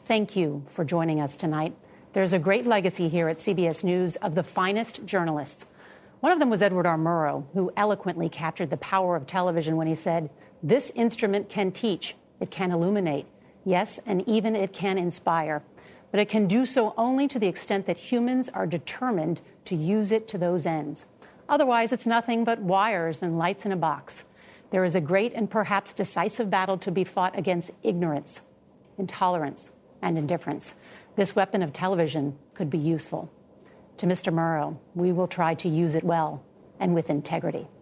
thank you for joining us tonight. There's a great legacy here at CBS News of the finest journalists. One of them was Edward R. Murrow, who eloquently captured the power of television when he said, "This instrument can teach, it can illuminate, yes, and even it can inspire. But it can do so only to the extent that humans are determined to use it to those ends. Otherwise, it's nothing but wires and lights in a box." There is a great and perhaps decisive battle to be fought against ignorance, intolerance, and indifference. This weapon of television could be useful. To Mr. Murrow, we will try to use it well and with integrity.